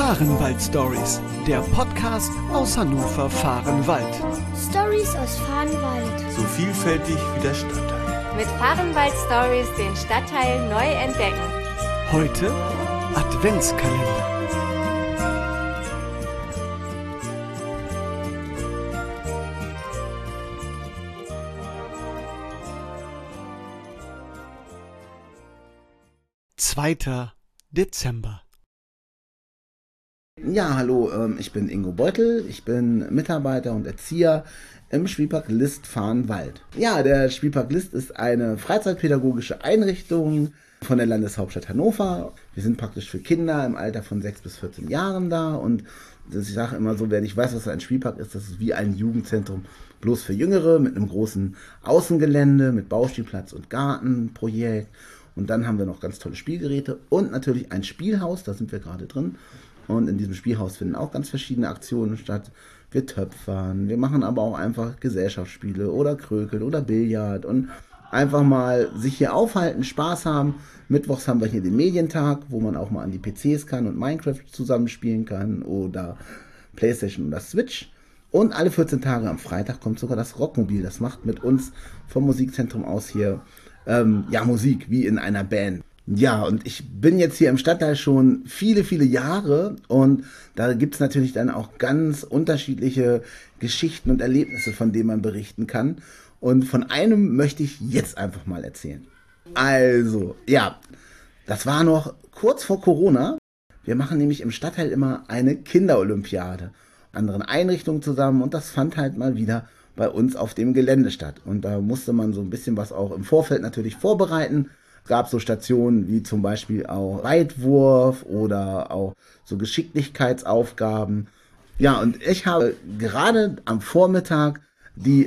Fahrenwald-Stories, der Podcast aus Hannover-Fahrenwald. Stories aus Fahrenwald. So vielfältig wie der Stadtteil. Mit Fahrenwald-Stories den Stadtteil neu entdecken. Heute Adventskalender. Zweiter Dezember. Ja, hallo, ich bin Ingo Beutel, ich bin Mitarbeiter und Erzieher im Spielpark List Fahrenwald. Ja, der Spielpark List ist eine freizeitpädagogische Einrichtung von der Landeshauptstadt Hannover. Wir sind praktisch für Kinder im Alter von 6 bis 14 Jahren da und ich sage immer so, wer nicht weiß, was ein Spielpark ist, das ist wie ein Jugendzentrum, bloß für Jüngere mit einem großen Außengelände, mit Bauspielplatz und Gartenprojekt. Und dann haben wir noch ganz tolle Spielgeräte und natürlich ein Spielhaus, da sind wir gerade drin. Und in diesem Spielhaus finden auch ganz verschiedene Aktionen statt. Wir töpfern, wir machen aber auch einfach Gesellschaftsspiele oder Krökeln oder Billard und einfach mal sich hier aufhalten, Spaß haben. Mittwochs haben wir hier den Medientag, wo man auch mal an die PCs kann und Minecraft zusammenspielen kann oder Playstation oder Switch. Und alle 14 Tage am Freitag kommt sogar das Rockmobil. Das macht mit uns vom Musikzentrum aus hier Musik, wie in einer Band. Ja, und ich bin jetzt hier im Stadtteil schon viele, viele Jahre und da gibt es natürlich dann auch ganz unterschiedliche Geschichten und Erlebnisse, von denen man berichten kann. Und von einem möchte ich jetzt einfach mal erzählen. Also, ja, das war noch kurz vor Corona. Wir machen nämlich im Stadtteil immer eine Kinderolympiade, anderen Einrichtungen zusammen und das fand halt mal wieder bei uns auf dem Gelände statt. Und da musste man so ein bisschen was auch im Vorfeld natürlich vorbereiten. Es gab so Stationen wie zum Beispiel auch Weitwurf oder auch so Geschicklichkeitsaufgaben. Ja, und ich habe gerade am Vormittag die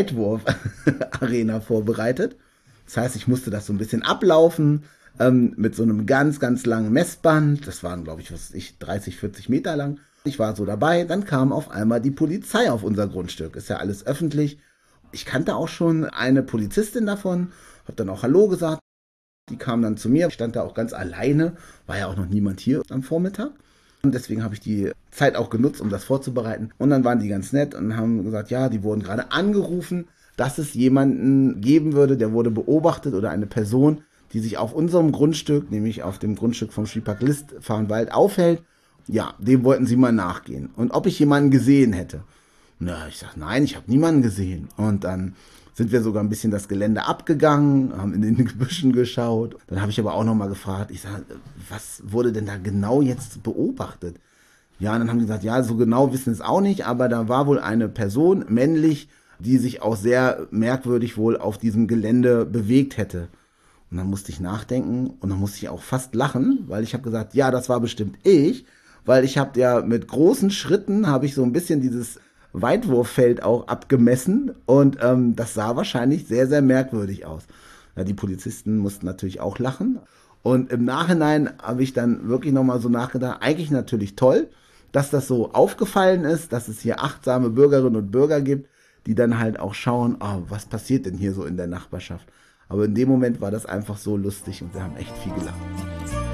Weitwurf-Arena vorbereitet. Das heißt, ich musste das so ein bisschen ablaufen mit so einem ganz, ganz langen Messband. Das waren, glaube ich, 30, 40 Meter lang. Ich war so dabei, dann kam auf einmal die Polizei auf unser Grundstück. Ist ja alles öffentlich. Ich kannte auch schon eine Polizistin davon, habe dann auch Hallo gesagt. Die kam dann zu mir, ich stand da auch ganz alleine, war ja auch noch niemand hier am Vormittag. Und deswegen habe ich die Zeit auch genutzt, um das vorzubereiten. Und dann waren die ganz nett und haben gesagt, ja, die wurden gerade angerufen, dass es jemanden geben würde, der wurde beobachtet oder eine Person, die sich auf unserem Grundstück, nämlich auf dem Grundstück vom Spielpark List Fahrenwald aufhält. Ja, dem wollten sie mal nachgehen. Und ob ich jemanden gesehen hätte. Na, ich sag, nein, ich habe niemanden gesehen. Und dann sind wir sogar ein bisschen das Gelände abgegangen, haben in den Gebüschen geschaut. Dann habe ich aber auch nochmal gefragt, ich sage, was wurde denn da genau jetzt beobachtet? Ja, und dann haben die gesagt, ja, so genau wissen es auch nicht, aber da war wohl eine Person, männlich, die sich auch sehr merkwürdig wohl auf diesem Gelände bewegt hätte. Und dann musste ich nachdenken und dann musste ich auch fast lachen, weil ich habe gesagt, ja, das war bestimmt ich, weil ich habe ja mit großen Schritten, habe ich so ein bisschen dieses Weitwurffeld auch abgemessen und das sah wahrscheinlich sehr, sehr merkwürdig aus. Ja, die Polizisten mussten natürlich auch lachen und im Nachhinein habe ich dann wirklich nochmal so nachgedacht, eigentlich natürlich toll, dass das so aufgefallen ist, dass es hier achtsame Bürgerinnen und Bürger gibt, die dann halt auch schauen, was passiert denn hier so in der Nachbarschaft. Aber in dem Moment war das einfach so lustig und wir haben echt viel gelacht.